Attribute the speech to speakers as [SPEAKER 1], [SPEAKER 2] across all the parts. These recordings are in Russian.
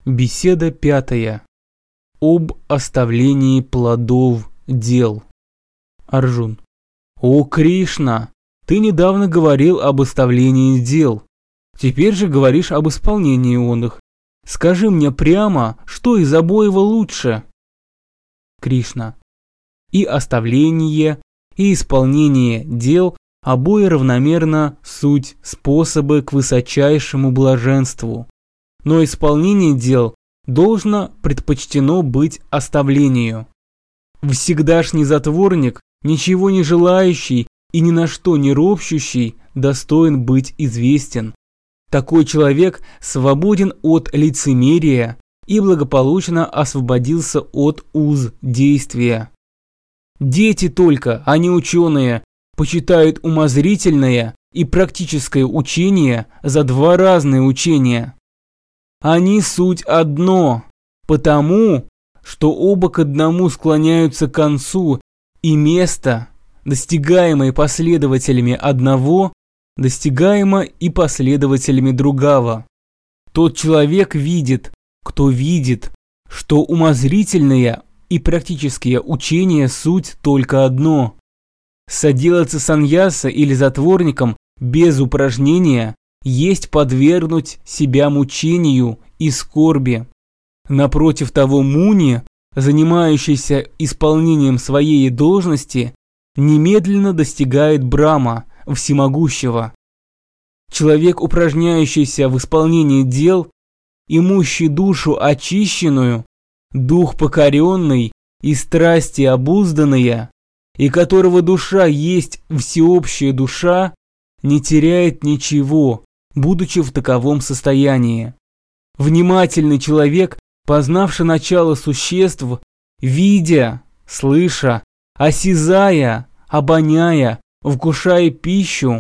[SPEAKER 1] Беседа 5. Об оставлении плодов дел. Арджун. О Кришна, ты недавно говорил об оставлении дел. Теперь же говоришь об исполнении оных. Скажи мне прямо, что из обоего лучше? Кришна. И оставление, и исполнение дел обои равномерно суть способы к высочайшему блаженству. Но исполнение дел должно предпочтено быть оставлению. Всегдашний затворник, ничего не желающий и ни на что не ропщущий, достоин быть известен. Такой человек свободен от лицемерия и благополучно освободился от уз действия. Дети только, а не ученые, почитают умозрительное и практическое учение за два разные учения. Они суть одно, потому что оба к одному склоняются к концу, и место, достигаемое последователями одного, достигаемо и последователями другого. Тот человек видит, кто видит, что умозрительное и практическое учение суть только одно. Соделаться саньяса или затворником без упражнения есть подвергнуть себя мучению и скорби. Напротив того, муни, занимающийся исполнением своей должности, немедленно достигает Брахма, всемогущего. Человек, упражняющийся в исполнении дел, имущий душу очищенную, дух покоренный и страсти обузданные, и которого душа есть всеобщая душа, не теряет ничего, будучи в таковом состоянии. Внимательный человек, познавший начало существ, видя, слыша, осязая, обоняя, вкушая пищу,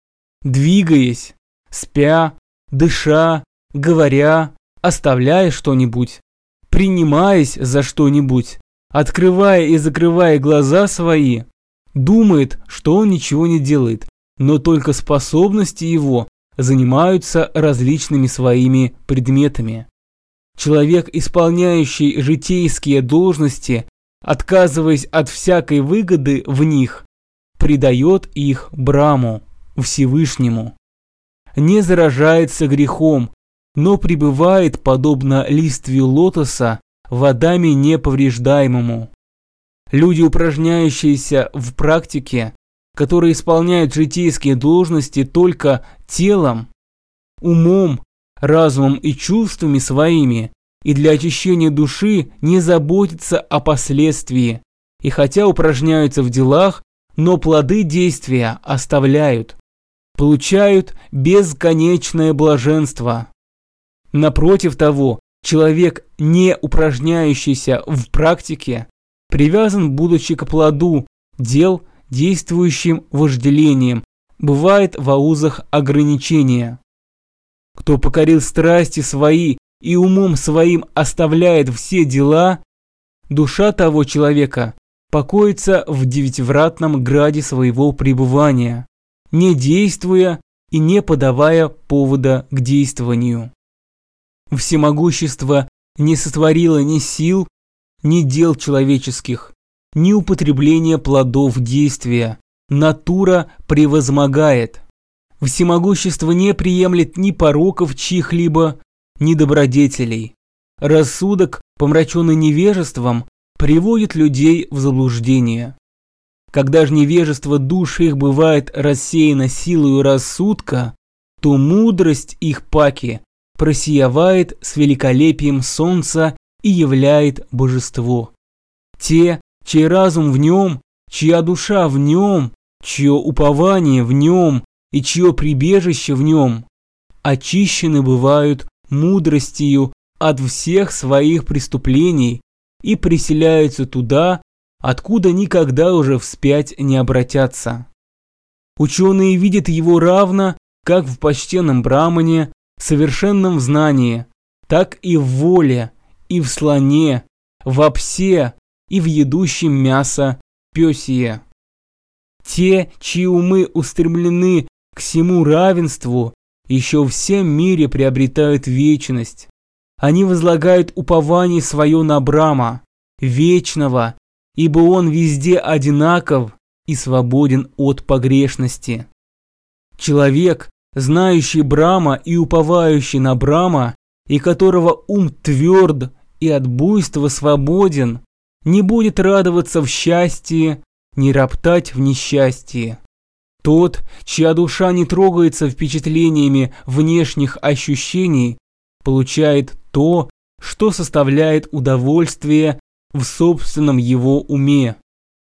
[SPEAKER 1] двигаясь, спя, дыша, говоря, оставляя что-нибудь, принимаясь за что-нибудь, открывая и закрывая глаза свои, думает, что он ничего не делает, но только способности его занимаются различными своими предметами. Человек, исполняющий житейские должности, отказываясь от всякой выгоды в них, предает их Брахму, Всевышнему. Не заражается грехом, но пребывает, подобно листвию лотоса, в Адаме неповреждаемому. Люди, упражняющиеся в практике, которые исполняют житейские должности только телом, умом, разумом и чувствами своими, и для очищения души не заботятся о последствии, и хотя упражняются в делах, но плоды действия оставляют, получают бесконечное блаженство. Напротив того, человек, не упражняющийся в практике, привязан, будучи к плоду дел, действующим вожделением, бывает в аузах ограничения. Кто покорил страсти свои и умом своим оставляет все дела, душа того человека покоится в девятивратном граде своего пребывания, не действуя и не подавая повода к действованию. Всемогущество не сотворило ни сил, ни дел человеческих, ни употребления плодов действия. Натура превозмогает. Всемогущество не приемлет ни пороков чьих-либо, ни добродетелей. Рассудок, помраченный невежеством, приводит людей в заблуждение. Когда же невежество душ их бывает рассеяно силою рассудка, то мудрость их паки просиявает с великолепием солнца и являет божество. Те, чей разум в нем, чья душа в нем, чье упование в нем и чье прибежище в нем, очищены бывают мудростью от всех своих преступлений и приселяются туда, откуда никогда уже вспять не обратятся. Ученые видят его равно, как в почтенном Брахмане, совершенном в знании, так и в воле, и в слоне, в овсе, и в едущем мясо пёсье. Те, чьи умы устремлены к всему равенству, еще в всем мире приобретают вечность. они возлагают упование свое на Брама, вечного, ибо он везде одинаков и свободен от погрешности. Человек, знающий Брама и уповающий на Брама, и которого ум тверд и от буйства свободен, не будет радоваться в счастье, не роптать в несчастье. Тот, чья душа не трогается впечатлениями внешних ощущений, получает то, что составляет удовольствие в собственном его уме.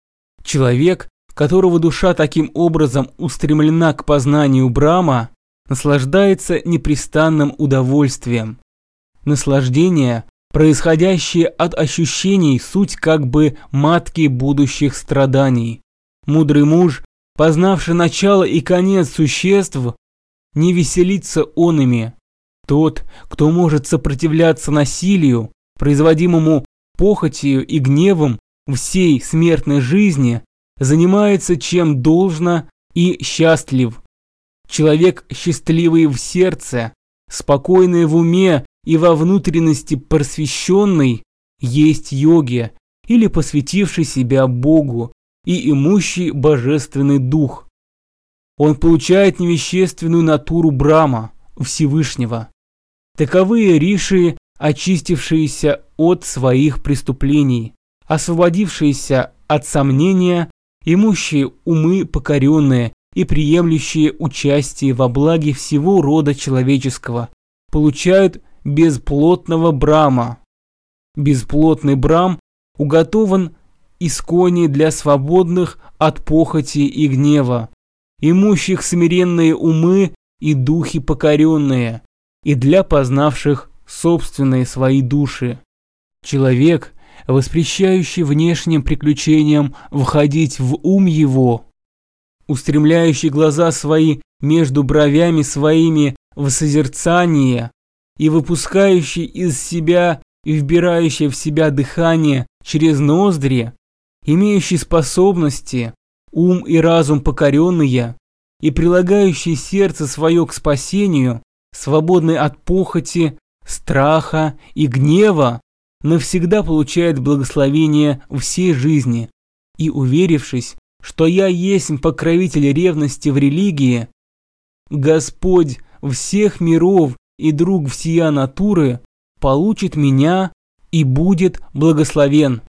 [SPEAKER 1] Человек, которого душа таким образом устремлена к познанию Брама, наслаждается непрестанным удовольствием. Наслаждение, происходящее от ощущений, суть как бы матки будущих страданий. Мудрый муж, познавший начало и конец существ, не веселится он ими. Тот, кто может сопротивляться насилию, производимому похотью и гневом всей смертной жизни, занимается чем должно и счастлив. Человек, счастливый в сердце, спокойный в уме и во внутренности просвещенный, есть йоги, или посвятивший себя Богу и имущий божественный дух. Он получает невещественную натуру Брама, Всевышнего. Таковые риши, очистившиеся от своих преступлений, освободившиеся от сомнения, имущие умы покоренные и приемлющие участие во благе всего рода человеческого, получают бесплотного Брама. Бесплотный Брам уготован искони для свободных от похоти и гнева, имущих смиренные умы и духи покоренные, и для познавших собственные свои души. Человек, воспрещающий внешним приключениям входить в ум его, устремляющий глаза свои между бровями своими в созерцание и выпускающий из себя и вбирающий в себя дыхание через ноздри, имеющий способности, ум и разум покоренные, и прилагающий сердце свое к спасению, свободный от похоти, страха и гнева, навсегда получает благословение всей жизни, и, уверившись, что я есть покровитель ревности в религии, Господь всех миров и друг всея натуры, получит меня и будет благословен.